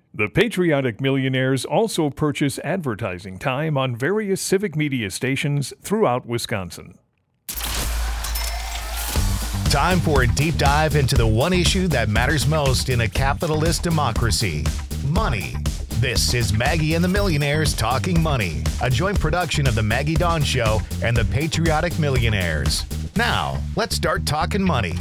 The Patriotic Millionaires also purchase advertising time on various civic media stations throughout Wisconsin. Time for a deep dive into the one issue that matters most in a capitalist democracy: money. This is Maggie and the Millionaires Talking Money, a joint production of The Maggie Dawn Show and the Patriotic Millionaires. Now, let's start talking money.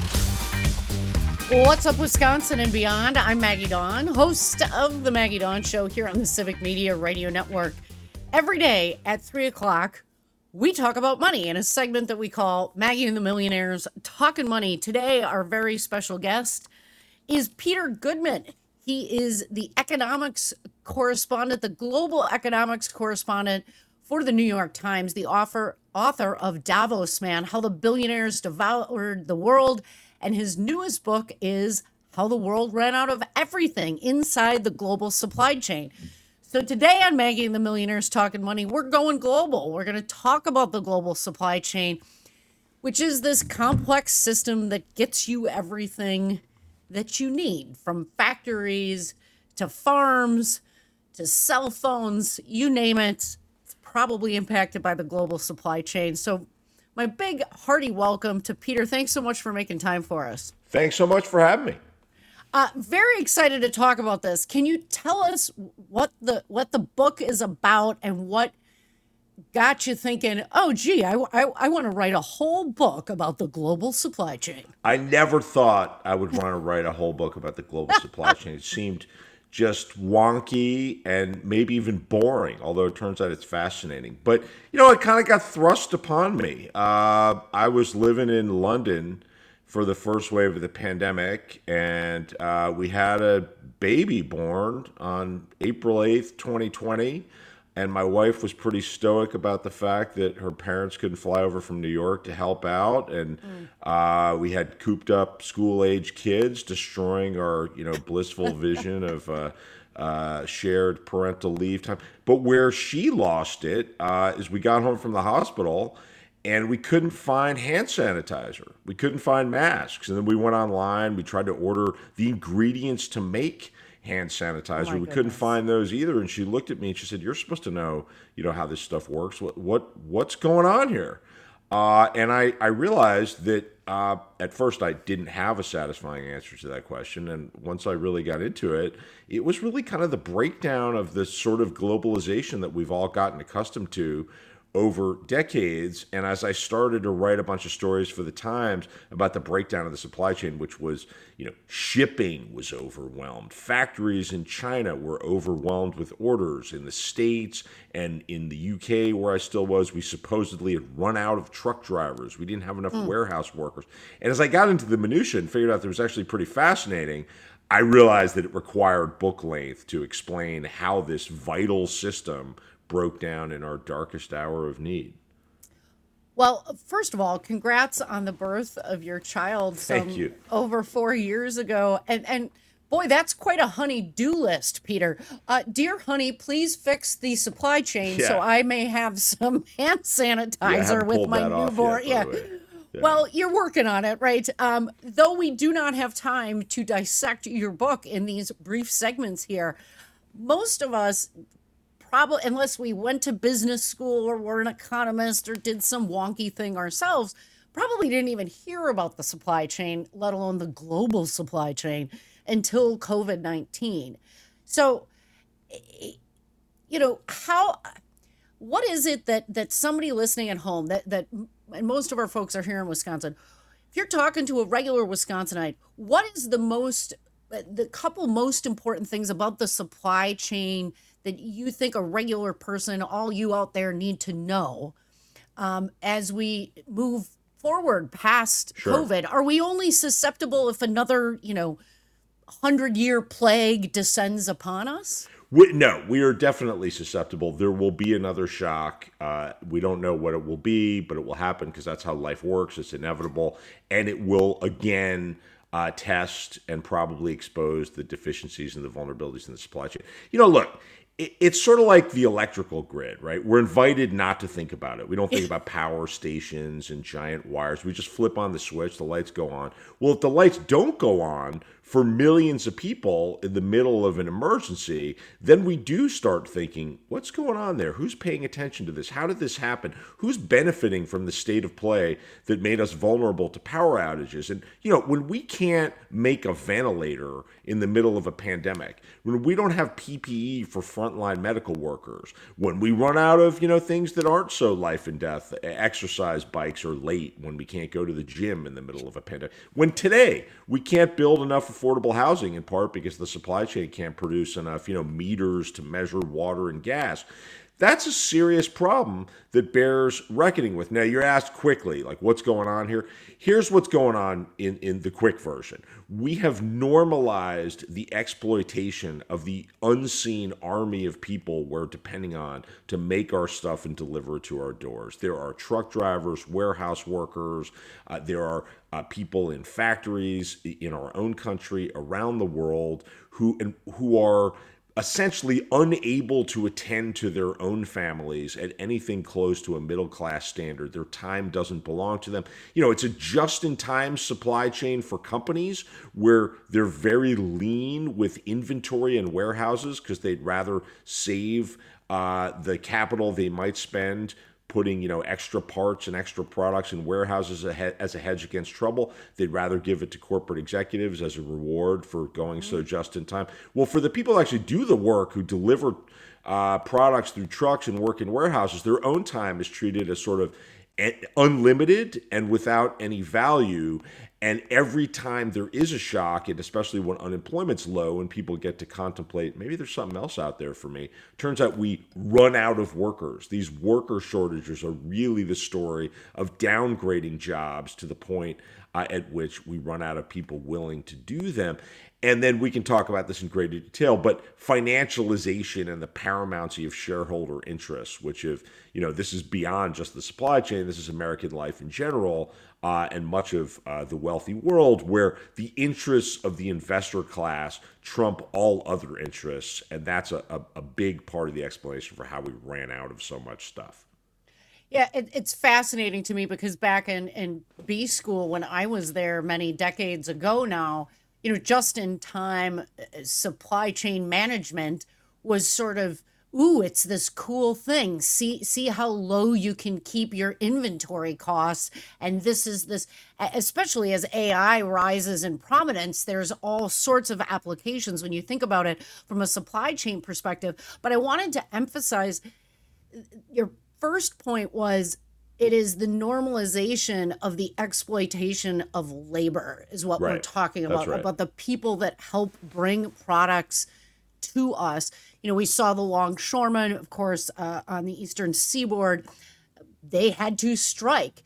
What's up, Wisconsin and beyond? I'm Maggie Dawn, host of the Maggie Dawn Show here on the Civic Media Radio Network. Every day at 3 o'clock, we talk about money in a segment that we call Maggie and the Millionaires Talking Money. Today, our very special guest is Peter Goodman. He is the economics correspondent, the global economics correspondent for the New York Times, the author of Davos Man, How the Billionaires Devoured the World. And his newest book is How the World Ran Out of Everything Inside the Global Supply Chain. So today on Maggie and the Millionaires Talking Money, we're going global. We're going to talk about the global supply chain, which is this complex system that gets you everything that you need, from factories to farms to cell phones, you name it. It's probably impacted by the global supply chain. So my big hearty welcome to Peter. Thanks so much for making time for us. Thanks so much for having me. Very excited to talk about this. Can you tell us what the book is about and what got you thinking, oh, gee, I want to write a whole book about the global supply chain? I never thought I would want to write a whole book about the global supply chain. It seemed just wonky and maybe even boring, although it turns out it's fascinating. But, it kind of got thrust upon me. I was living in London for the first wave of the pandemic, and we had a baby born on April 8th, 2020. And my wife was pretty stoic about the fact that her parents couldn't fly over from New York to help out. And we had cooped up school-age kids, destroying our, blissful vision of shared parental leave time. But where she lost it is we got home from the hospital and we couldn't find hand sanitizer. We couldn't find masks. And then we went online. We tried to order the ingredients to make hand sanitizer. We couldn't find those either. And she looked at me and she said, "You're supposed to know, how this stuff works. What's going on here?" And I realized that at first I didn't have a satisfying answer to that question. And once I really got into it, it was really kind of the breakdown of this sort of globalization that we've all gotten accustomed to over decades. And as I started to write a bunch of stories for the Times about the breakdown of the supply chain, which was, shipping was overwhelmed. Factories in China were overwhelmed with orders. In the States and in the UK, where I still was, we supposedly had run out of truck drivers. We didn't have enough warehouse workers. And as I got into the minutia and figured out that it was actually pretty fascinating, I realized that it required book length to explain how this vital system broke down in our darkest hour of need. Well, first of all, congrats on the birth of your child. Thank you. Over 4 years ago. And boy, that's quite a honey-do list, Peter. Dear honey, please fix the supply chain so I may have some hand sanitizer with my newborn. Well, you're working on it, right? Though we do not have time to dissect your book in these brief segments here, most of us, probably, unless we went to business school or were an economist or did some wonky thing ourselves, probably didn't even hear about the supply chain, let alone the global supply chain, until COVID-19. So, what is it that somebody listening at home, that and most of our folks are here in Wisconsin, if you're talking to a regular Wisconsinite, what is the couple most important things about the supply chain that you think a regular person, all you out there, need to know as we move forward past COVID? Are we only susceptible if another, 100-year plague descends upon us? No, we are definitely susceptible. There will be another shock. We don't know what it will be, but it will happen because that's how life works. It's inevitable. And it will, again, test and probably expose the deficiencies and the vulnerabilities in the supply chain. Look, it's sort of like the electrical grid, right? We're invited not to think about it. We don't think about power stations and giant wires. We just flip on the switch, the lights go on. Well, if the lights don't go on for millions of people in the middle of an emergency, then we do start thinking, what's going on there? Who's paying attention to this? How did this happen? Who's benefiting from the state of play that made us vulnerable to power outages? And, when we can't make a ventilator in the middle of a pandemic, when we don't have PPE for frontline medical workers, when we run out of, things that aren't so life and death, exercise bikes are late, when we can't go to the gym in the middle of a pandemic, when today we can't build enough affordable housing, in part because the supply chain can't produce enough, meters to measure water and gas. That's a serious problem that bears reckoning with. Now, you're asked quickly, like, what's going on here? Here's what's going on in the quick version. We have normalized the exploitation of the unseen army of people we're depending on to make our stuff and deliver it to our doors. There are truck drivers, warehouse workers, there are people in factories in our own country, around the world, who are essentially unable to attend to their own families at anything close to a middle-class standard. Their time doesn't belong to them. It's a just-in-time supply chain for companies where they're very lean with inventory and warehouses because they'd rather save the capital they might spend putting, extra parts and extra products in warehouses as a hedge against trouble. They'd rather give it to corporate executives as a reward for going so just in time. Well, for the people who actually do the work, who deliver products through trucks and work in warehouses, their own time is treated as sort of unlimited and without any value. And every time there is a shock, and especially when unemployment's low and people get to contemplate, maybe there's something else out there for me, turns out we run out of workers. These worker shortages are really the story of downgrading jobs to the point at which we run out of people willing to do them. And then we can talk about this in greater detail, but financialization and the paramountcy of shareholder interests, which this is beyond just the supply chain, this is American life in general, and much of the wealthy world, where the interests of the investor class trump all other interests. And that's a big part of the explanation for how we ran out of so much stuff. Yeah, it's fascinating to me because back in B school, when I was there many decades ago now, just-in-time supply chain management was sort of, it's this cool thing. See how low you can keep your inventory costs. And this, especially as AI rises in prominence, there's all sorts of applications when you think about it from a supply chain perspective. But I wanted to emphasize your first point was, it is the normalization of the exploitation of labor is what we're talking about, about the people that help bring products to us. We saw the longshoremen, of course, on the Eastern Seaboard. They had to strike.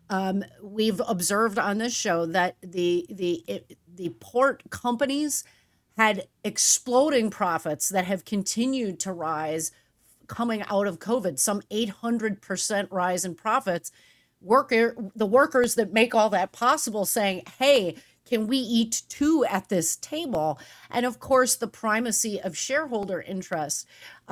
We've observed on this show that the port companies had exploding profits that have continued to rise coming out of COVID, some 800% rise in profits. The workers that make all that possible saying, hey, can we eat too at this table? And of course, the primacy of shareholder interest.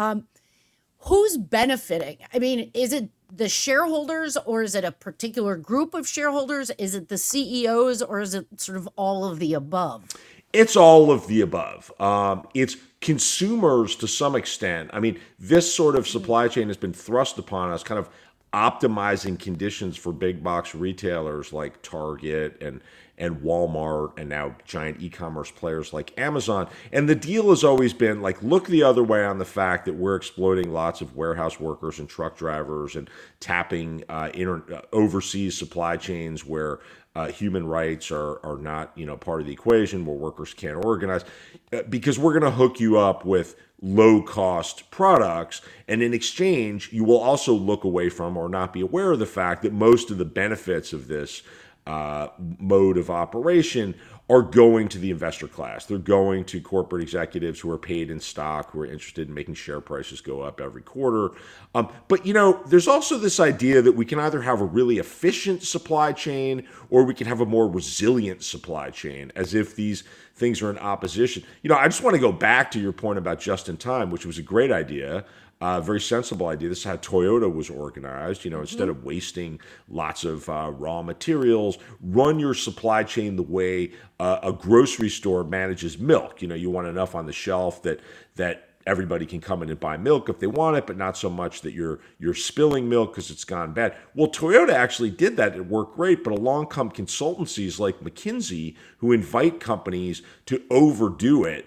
Who's benefiting? I mean, is it the shareholders, or is it a particular group of shareholders? Is it the CEOs, or is it sort of all of the above? It's all of the above. It's consumers to some extent. I mean, this sort of supply chain has been thrust upon us, kind of optimizing conditions for big box retailers like Target and Walmart, and now giant e-commerce players like Amazon. And the deal has always been like, look the other way on the fact that we're exploiting lots of warehouse workers and truck drivers and tapping overseas supply chains where human rights are not part of the equation, where workers can't organize, because we're going to hook you up with low-cost products, and in exchange, you will also look away from or not be aware of the fact that most of the benefits of this mode of operation are going to the investor class. They're going to corporate executives who are paid in stock, who are interested in making share prices go up every quarter. But, there's also this idea that we can either have a really efficient supply chain or we can have a more resilient supply chain, as if these things are in opposition. I just want to go back to your point about just in time, which was a great idea. Very sensible idea. This is how Toyota was organized. Instead of wasting lots of raw materials, run your supply chain the way a grocery store manages milk. You want enough on the shelf that everybody can come in and buy milk if they want it, but not so much that you're spilling milk because it's gone bad. Well, Toyota actually did that. It worked great, but along come consultancies like McKinsey who invite companies to overdo it.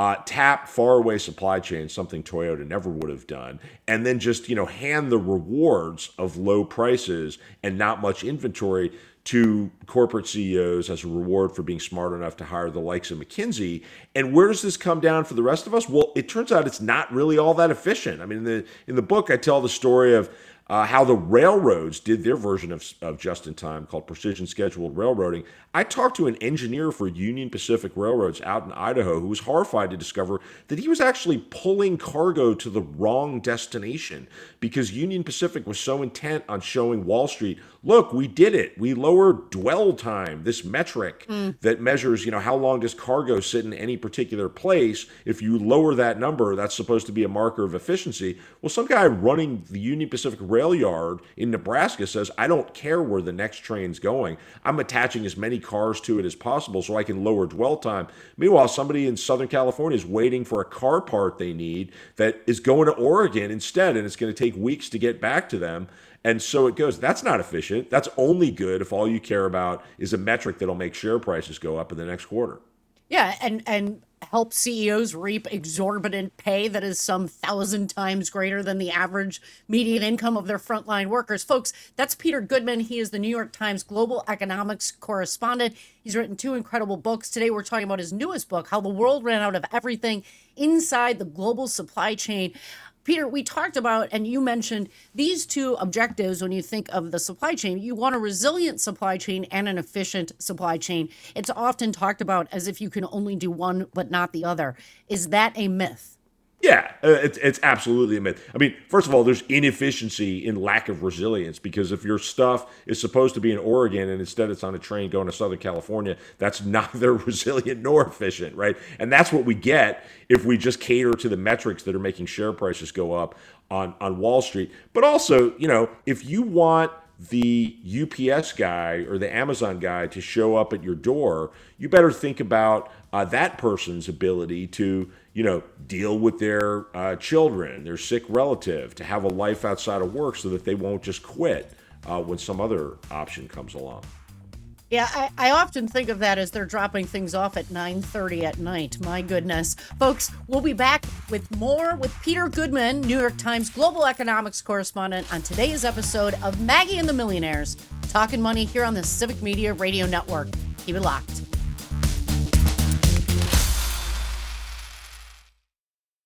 Tap faraway supply chains, something Toyota never would have done, and then just hand the rewards of low prices and not much inventory to corporate CEOs as a reward for being smart enough to hire the likes of McKinsey. And where does this come down for the rest of us? Well, it turns out it's not really all that efficient. I mean, in the book, I tell the story of how the railroads did their version of just-in-time called precision scheduled railroading. I talked to an engineer for Union Pacific Railroads out in Idaho who was horrified to discover that he was actually pulling cargo to the wrong destination because Union Pacific was so intent on showing Wall Street, look, we did it. We lowered dwell time, this metric that measures, how long does cargo sit in any particular place. If you lower that number, that's supposed to be a marker of efficiency. Well, some guy running the Union Pacific rail yard in Nebraska says, I don't care where the next train's going. I'm attaching as many cars to it as possible so I can lower dwell time. Meanwhile, somebody in Southern California is waiting for a car part they need that is going to Oregon instead, and it's going to take weeks to get back to them. And so it goes. That's not efficient. That's only good if all you care about is a metric that'll make share prices go up in the next quarter. Yeah, and help CEOs reap exorbitant pay that is some 1,000 times greater than the average median income of their frontline workers. Folks, that's Peter Goodman. He is the New York Times global economics correspondent. He's written 2 incredible books. Today we're talking about his newest book, How the World Ran Out of Everything Inside the Global Supply Chain. Peter, we talked about, and you mentioned these 2 objectives when you think of the supply chain. You want a resilient supply chain and an efficient supply chain. It's often talked about as if you can only do one but not the other. Is that a myth? Yeah, it's absolutely a myth. I mean, first of all, there's inefficiency in lack of resilience because if your stuff is supposed to be in Oregon and instead it's on a train going to Southern California, that's neither resilient nor efficient, right? And that's what we get if we just cater to the metrics that are making share prices go up on Wall Street. But also, if you want the UPS guy or the Amazon guy to show up at your door, you better think about that person's ability to, deal with their children, their sick relative, to have a life outside of work so that they won't just quit when some other option comes along. Yeah, I often think of that as they're dropping things off at 9:30 at night. My goodness. Folks, we'll be back with more with Peter Goodman, New York Times global economics correspondent, on today's episode of Maggie and the Millionaires, Talking Money here on the Civic Media Radio Network. Keep it locked.